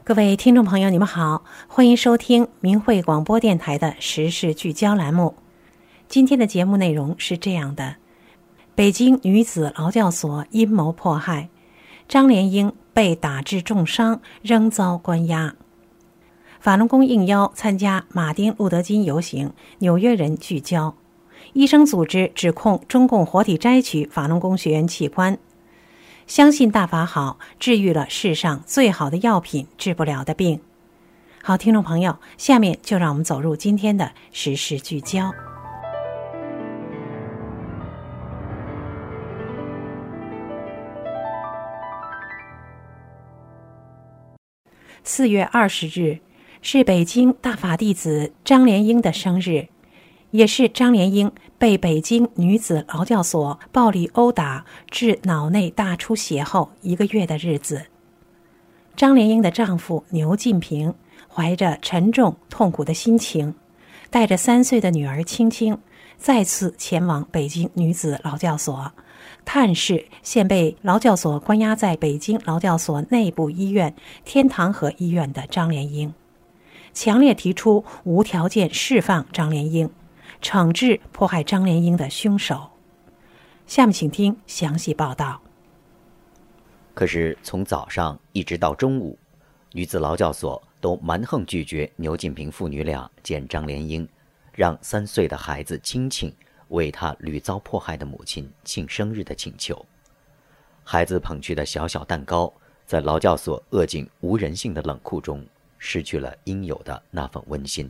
各位听众朋友，你们好，欢迎收听明慧广播电台的时事聚焦栏目。今天的节目内容是这样的：北京女子劳教所阴谋迫害，张连英被打致重伤，仍遭关押。法轮功应邀参加马丁路德金游行，纽约人聚焦。医生组织指控中共活体摘取法轮功学员器官。相信大法好，治愈了世上最好的药品治不了的病。好，听众朋友，下面就让我们走入今天的时事聚焦。4月20日是北京大法弟子张连英的生日，也是张连英被北京女子劳教所暴力殴打致脑内大出血后1个月的日子。张连英的丈夫牛进平怀着沉重痛苦的心情，带着3岁的女儿青青，再次前往北京女子劳教所，探视现被劳教所关押在北京劳教所内部医院天堂河医院的张连英，强烈提出无条件释放张连英，惩治迫害张连英的凶手。下面请听详细报道。 可是从早上一直到中午，女子劳教所都蛮横拒绝牛进平父女俩见张连英，让3岁的孩子青青为他屡遭迫害的母亲庆生日的请求。孩子捧去的小小蛋糕，在劳教所恶境无人性的冷酷中，失去了应有的那份温馨。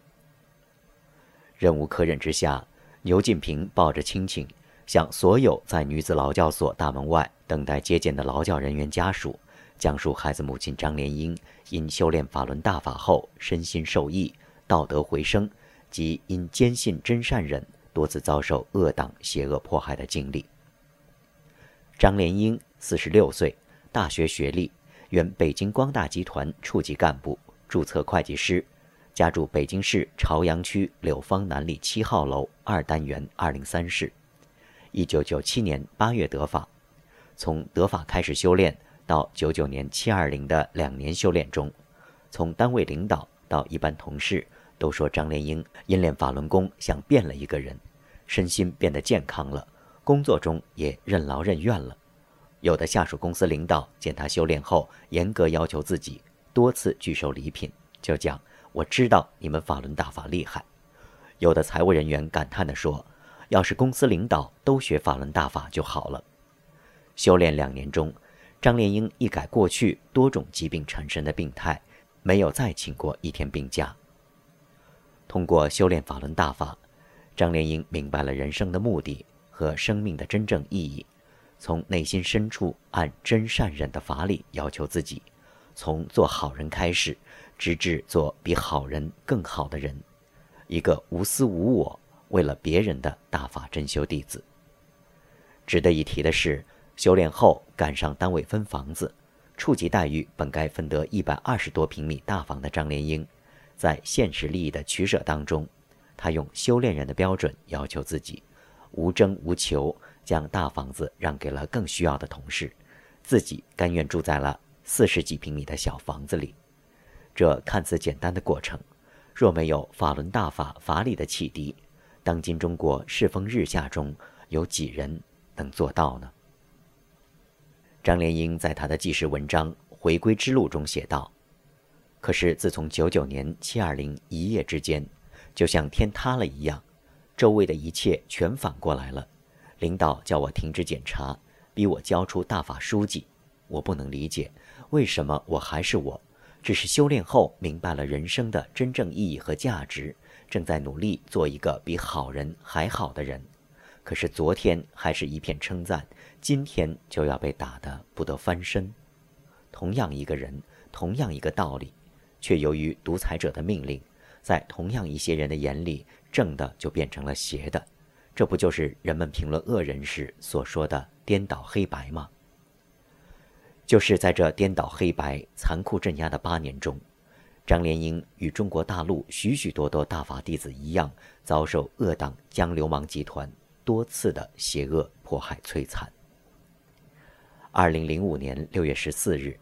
忍无可忍之下，牛进平抱着青青，向所有在女子劳教所大门外等待接见的劳教人员家属，讲述孩子母亲张连英因修炼法轮大法后身心受益，道德回升，及因坚信真善忍多次遭受恶党邪恶迫害的经历。张连英46岁，大学学历，原北京光大集团处级干部，注册会计师，家住北京市朝阳区柳芳南里7号楼2单元203室。1997年8月得法，从得法开始修炼到99年720的2年修炼中，从单位领导到一般同事都说张连英因练法轮功像变了一个人，身心变得健康了，工作中也任劳任怨了。有的下属公司领导见他修炼后严格要求自己，多次拒收礼品，就讲我知道你们法轮大法厉害。有的财务人员感叹地说，要是公司领导都学法轮大法就好了。修炼2年中，张连英一改过去多种疾病缠身的病态，没有再请过1天病假。通过修炼法轮大法，张连英明白了人生的目的和生命的真正意义，从内心深处按真善忍的法理要求自己，从做好人开始，直至做比好人更好的人，一个无私无我，为了别人的大法真修弟子。值得一提的是，修炼后赶上单位分房子，处级待遇本该分得120多平米大房的张连英，在现实利益的取舍当中，他用修炼人的标准要求自己，无争无求，将大房子让给了更需要的同事，自己甘愿住在了40几平米的小房子里。这看似简单的过程，若没有法轮大法法理的启迪，当今中国世风日下中有几人能做到呢？张连英在他的纪实文章《回归之路》中写道，可是自从99年720一夜之间，就像天塌了一样，周围的一切全反过来了。领导叫我停止检查，逼我交出大法书记，我不能理解为什么我还是我，只是修炼后明白了人生的真正意义和价值，正在努力做一个比好人还好的人。可是昨天还是一片称赞，今天就要被打得不得翻身。同样一个人，同样一个道理，却由于独裁者的命令，在同样一些人的眼里，正的就变成了邪的。这不就是人们评论恶人时所说的颠倒黑白吗？就是在这颠倒黑白、残酷镇压的8年中，张连英与中国大陆许许多多大法弟子一样，遭受恶党江流氓集团多次的邪恶迫害摧残。2005年6月14日，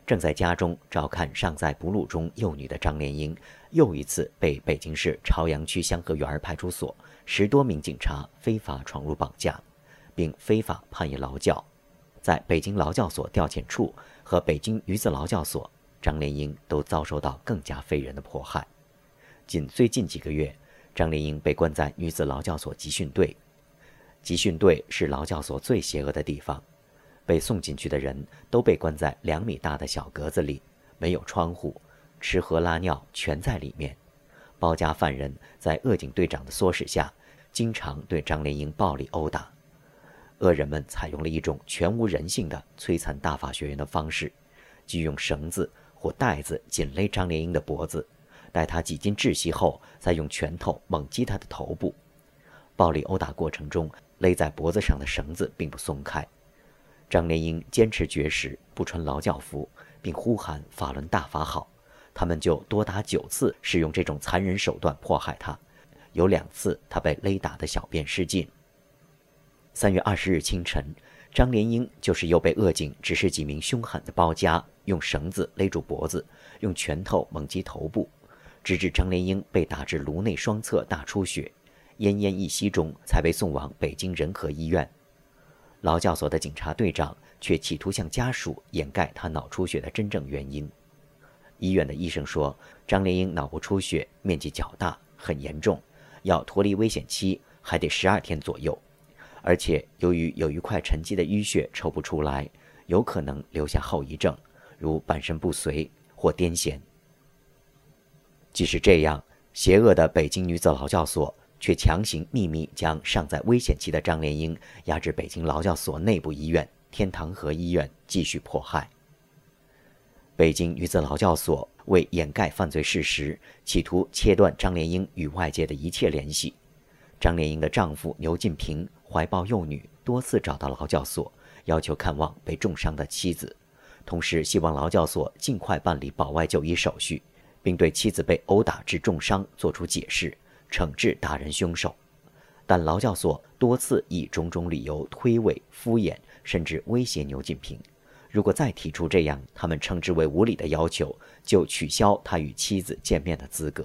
正在家中照看尚在哺乳中幼女的张连英，又一次被北京市朝阳区香河园派出所10多名警察非法闯入绑架，并非法判以劳教。在北京劳教所调遣处和北京女子劳教所，张连英都遭受到更加非人的迫害。仅最近几个月，张连英被关在女子劳教所集训队。集训队是劳教所最邪恶的地方，被送进去的人都被关在2米大的小格子里，没有窗户，吃喝拉尿全在里面。包夹犯人在恶警队长的唆使下，经常对张连英暴力殴打。恶人们采用了一种全无人性的摧残大法学员的方式，即用绳子或带子紧勒张连英的脖子，待他几近窒息后，再用拳头猛击他的头部。暴力殴打过程中，勒在脖子上的绳子并不松开。张连英坚持绝食，不穿劳教服，并呼喊法轮大法好，他们就多达9次使用这种残忍手段迫害他，有2次他被勒打得小便失禁。3月20日清晨，张连英就是又被恶警指示几名凶狠的包夹用绳子勒住脖子，用拳头猛击头部，直至张连英被打至颅内双侧大出血，奄奄一息中才被送往北京仁和医院。劳教所的警察队长却企图向家属掩盖他脑出血的真正原因。医院的医生说，张连英脑部出血面积较大，很严重，要脱离危险期还得12天左右，而且由于有一块沉积的淤血抽不出来，有可能留下后遗症，如半身不遂或癫痫。即使这样，邪恶的北京女子劳教所却强行秘密将尚在危险期的张连英押至北京劳教所内部医院天堂河医院继续迫害。北京女子劳教所为掩盖犯罪事实，企图切断张连英与外界的一切联系。张连英的丈夫牛进平怀抱幼女，多次找到劳教所，要求看望被重伤的妻子，同时希望劳教所尽快办理保外就医手续，并对妻子被殴打致重伤作出解释，惩治打人凶手。但劳教所多次以种种理由推诿、敷衍，甚至威胁牛进平，如果再提出这样他们称之为无理的要求，就取消他与妻子见面的资格。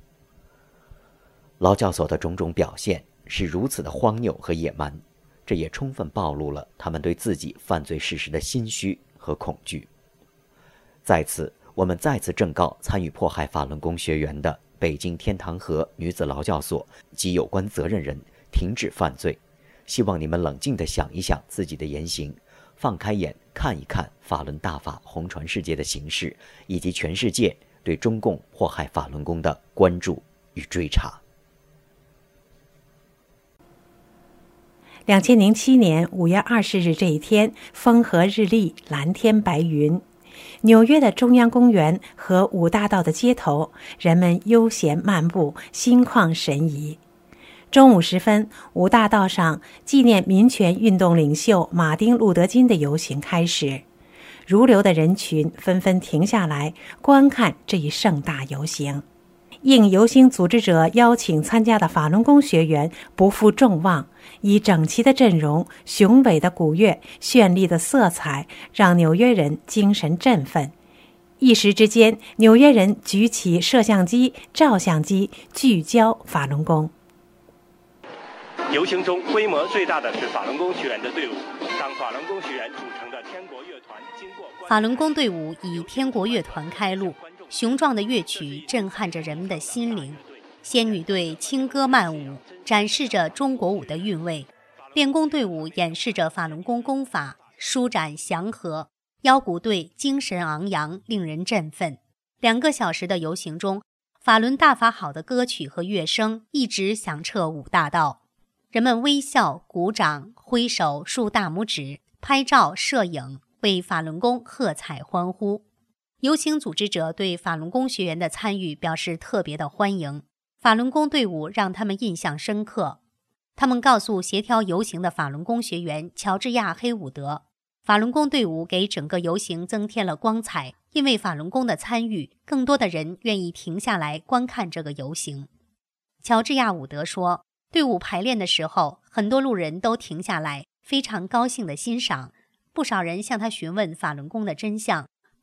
劳教所的种种表现是如此的荒谬和野蛮，这也充分暴露了他们对自己犯罪事实的心虚和恐惧。在此，我们再次正告参与迫害法轮功学员的北京天堂河女子劳教所及有关责任人停止犯罪，希望你们冷静地想一想自己的言行，放开眼看一看法轮大法红传世界的形势，以及全世界对中共迫害法轮功的关注与追查。 2007年5月20日这一天，风和日丽，蓝天白云。纽约的中央公园和五大道的街头，人们悠闲漫步，心旷神怡。中午时分，五大道上纪念民权运动领袖马丁·路德·金的游行开始，如流的人群纷纷停下来观看这一盛大游行。应游行组织者邀请参加的法轮功学员不负众望，以整齐的阵容、雄伟的鼓乐、绚丽的色彩，让纽约人精神振奋。一时之间，纽约人举起摄像机、照相机，聚焦法轮功。 游行中规模最大的是法轮功学员的队伍，当法轮功学员组成的天国乐团经过法轮功队伍以天国乐团开路，雄壮的乐曲震撼着人们的心灵，仙女队轻歌曼舞，展示着中国舞的韵味，练功队伍演示着法轮功功法，舒展祥和，腰鼓队精神昂扬，令人振奋。2个小时的游行中，法轮大法好的歌曲和乐声一直响彻五大道，人们微笑、鼓掌、挥手、竖大拇指、拍照、摄影，为法轮功喝彩欢呼。游行组织者对法轮功学员的参与表示特别的欢迎，法轮功队伍让他们印象深刻。他们告诉协调游行的法轮功学员乔治亚·黑伍德，法轮功队伍给整个游行增添了光彩，因为法轮功的参与，更多的人愿意停下来观看这个游行。乔治亚·伍德说，队伍排练的时候，很多路人都停下来，非常高兴地欣赏，不少人向他询问法轮功的真相，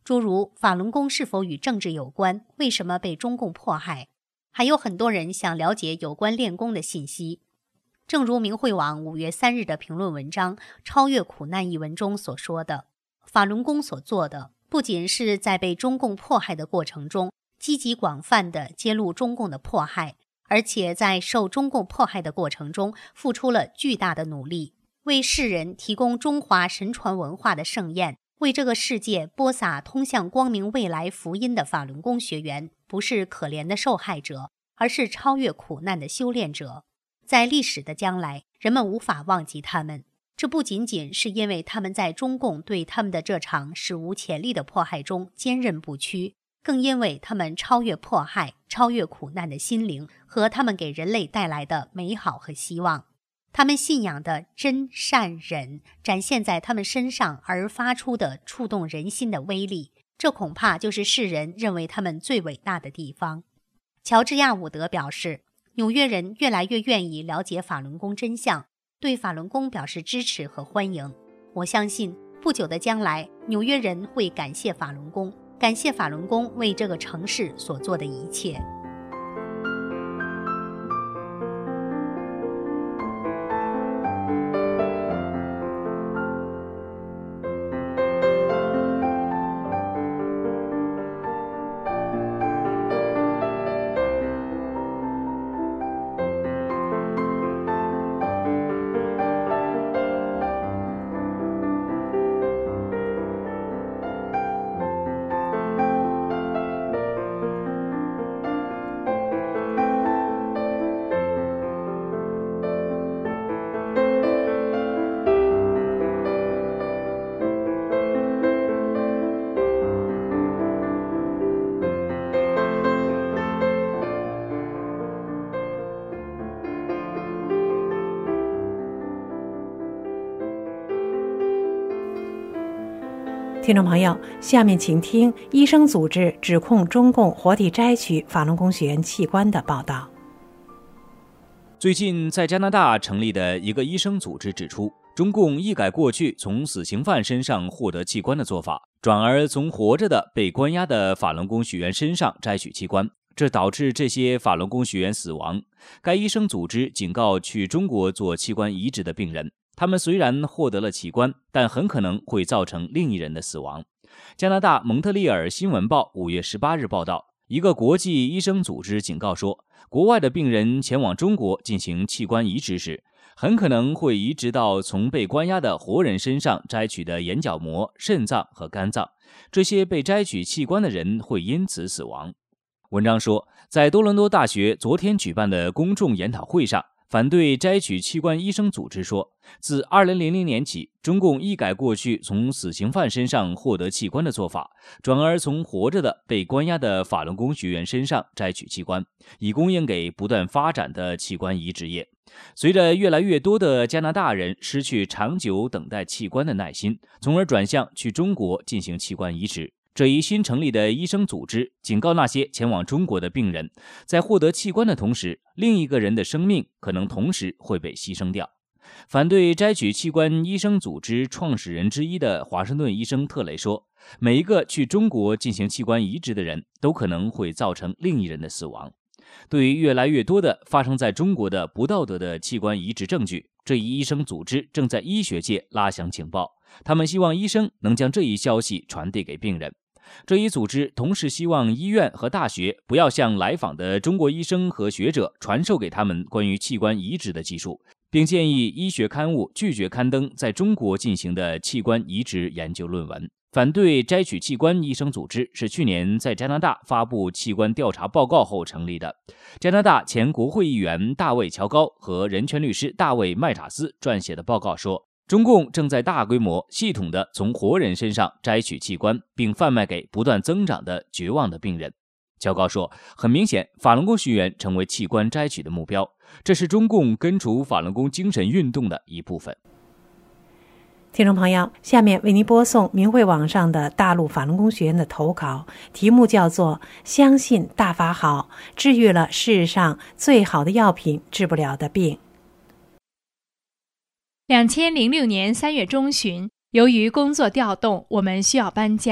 诸如法轮功是否与政治有关，为什么被中共迫害，还有很多人想了解有关练功的信息。正如明慧网5月3日的评论文章《超越苦难》一文中所说的，法轮功所做的不仅是在被中共迫害的过程中积极广泛地揭露中共的迫害，而且在受中共迫害的过程中付出了巨大的努力，为世人提供中华神传文化的盛宴，为这个世界播撒通向光明未来福音的法轮功学员不是可怜的受害者，而是超越苦难的修炼者。在历史的将来，人们无法忘记他们，这不仅仅是因为他们在中共对他们的这场史无前例的迫害中坚韧不屈，更因为他们超越迫害、超越苦难的心灵和他们给人类带来的美好和希望。他们信仰的真善忍展现在他们身上而发出的触动人心的威力，这恐怕就是世人认为他们最伟大的地方。乔治亚·伍德表示，纽约人越来越愿意了解法轮功真相，对法轮功表示支持和欢迎。我相信不久的将来，纽约人会感谢法轮功，感谢法轮功为这个城市所做的一切。 听众朋友，下面请听医生组织指控中共活体摘取法轮功学员器官的报道。 最近在加拿大成立的一个医生组织指出，中共一改过去从死刑犯身上获得器官的做法，转而从活着的被关押的法轮功学员身上摘取器官，这导致这些法轮功学员死亡。该医生组织警告去中国做器官移植的病人，他们虽然获得了器官，但很可能会造成另一人的死亡。加拿大蒙特利尔新闻报5月18日报道，一个国际医生组织警告说，国外的病人前往中国进行器官移植时，很可能会移植到从被关押的活人身上摘取的眼角膜、肾脏和肝脏，这些被摘取器官的人会因此死亡。文章说，在多伦多大学昨天举办的公众研讨会上，反对摘取器官医生组织说，自2000年起，中共一改过去从死刑犯身上获得器官的做法，转而从活着的被关押的法轮功学员身上摘取器官，以供应给不断发展的器官移植业。随着越来越多的加拿大人失去长久等待器官的耐心，从而转向去中国进行器官移植，这一新成立的医生组织警告那些前往中国的病人，在获得器官的同时，另一个人的生命可能同时会被牺牲掉。反对摘取器官医生组织创始人之一的华盛顿医生特雷说，每一个去中国进行器官移植的人都可能会造成另一人的死亡。对于越来越多的发生在中国的不道德的器官移植证据，这一医生组织正在医学界拉响警报，他们希望医生能将这一消息传递给病人。这一组织同时希望医院和大学不要向来访的中国医生和学者传授给他们关于器官移植的技术，并建议医学刊物拒绝刊登在中国进行的器官移植研究论文。反对摘取器官医生组织是去年在加拿大发布器官调查报告后成立的。加拿大前国会议员大卫·乔高和人权律师大卫·麦塔斯撰写的报告说，中共正在大规模、系统地从活人身上摘取器官，并贩卖给不断增长的绝望的病人。乔高说，很明显，法轮功学员成为器官摘取的目标，这是中共根除法轮功精神运动的一部分。 听众朋友，下面为您播送明慧网上的大陆法轮功学员的投稿，题目叫做相信大法好，治愈了世上最好的药品治不了的病。 2006年3月中旬，由于工作调动，我们需要搬家，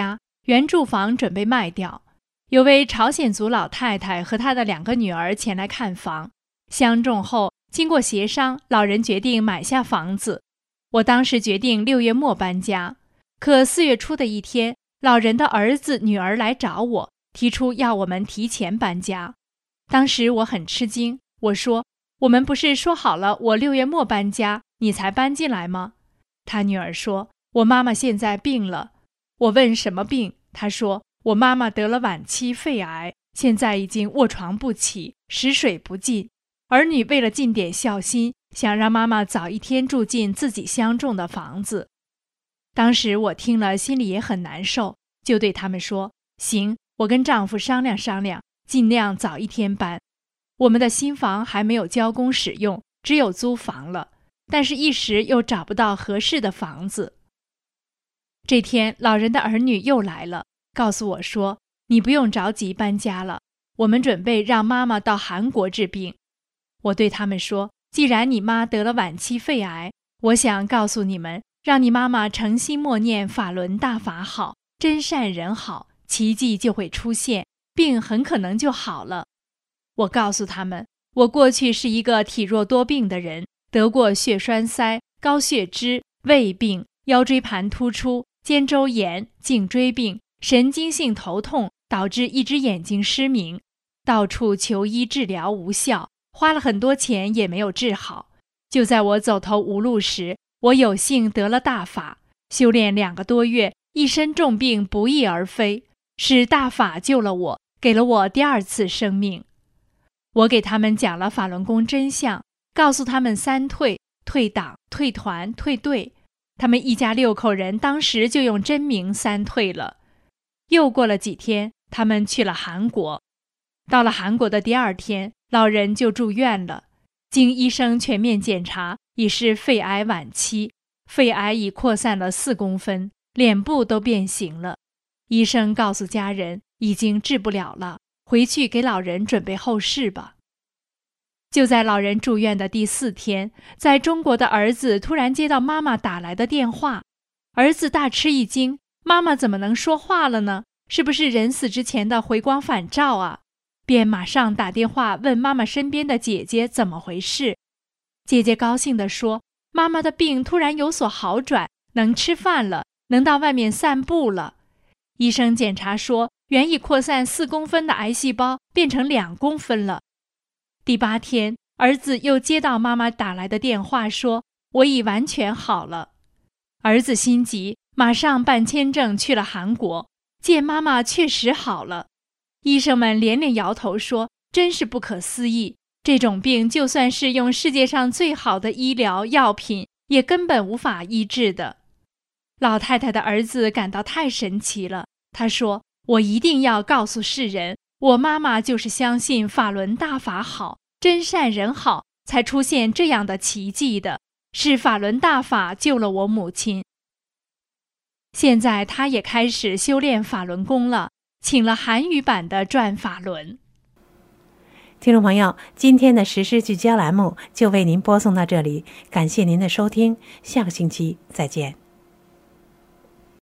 原住房准备卖掉。有位朝鲜族老太太和她的2个女儿前来看房，相中后，经过协商，老人决定买下房子。我当时决定6月末搬家，可4月初的一天，老人的儿子女儿来找我，提出要我们提前搬家。当时我很吃惊，我说：“我们不是说好了我6月末搬家，你才搬进来吗？”他女儿说：“我妈妈现在病了。”我问什么病，他说：“我妈妈得了晚期肺癌，现在已经卧床不起，食水不进。儿女为了尽点孝心，想让妈妈早一天住进自己相中的房子。”当时我听了心里也很难受，就对他们说：“行，我跟丈夫商量商量，尽量早一天搬。我们的新房还没有交工使用，只有租房了，但是一时又找不到合适的房子。”这天，老人的儿女又来了，告诉我说：“你不用着急搬家了，我们准备让妈妈到韩国治病。”我对他们说：“既然你妈得了晚期肺癌，我想告诉你们，让你妈妈诚心默念法轮大法好，真善人好，奇迹就会出现，病很可能就好了。”我告诉他们，我过去是一个体弱多病的人，得过血栓塞、高血脂、胃病、腰椎盘突出、肩周炎、颈椎病、神经性头痛，导致一只眼睛失明，到处求医治疗无效，花了很多钱也没有治好。就在我走投无路时，我有幸得了大法，修炼2个多月，一身重病不翼而飞，是大法救了我，给了我第2次生命。我给他们讲了法轮功真相，告诉他们3退：退党、退团、退队。他们一家6口人当时就用真名3退了。又过了几天，他们去了韩国。到了韩国的第2天，老人就住院了。经医生全面检查，已是肺癌晚期，肺癌已扩散了4公分，脸部都变形了。医生告诉家人，已经治不了了，回去给老人准备后事吧。就在老人住院的第4天，在中国的儿子突然接到妈妈打来的电话。儿子大吃一惊，妈妈怎么能说话了呢？是不是人死之前的回光返照啊？便马上打电话问妈妈身边的姐姐怎么回事。姐姐高兴地说，妈妈的病突然有所好转，能吃饭了，能到外面散步了。医生检查说，原已扩散4公分的癌细胞变成2公分了。第8天，儿子又接到妈妈打来的电话说，我已完全好了。儿子心急，马上办签证去了韩国，见妈妈确实好了。医生们连连摇头说，真是不可思议，这种病就算是用世界上最好的医疗药品，也根本无法医治的。老太太的儿子感到太神奇了，他说，我一定要告诉世人，我妈妈就是相信法轮大法好，真善人好，才出现这样的奇迹的，是法轮大法救了我母亲。现在她也开始修炼法轮功了，请了韩语版的转法轮。 听众朋友，今天的时事聚焦栏目就为您播送到这里，感谢您的收听，下个星期再见。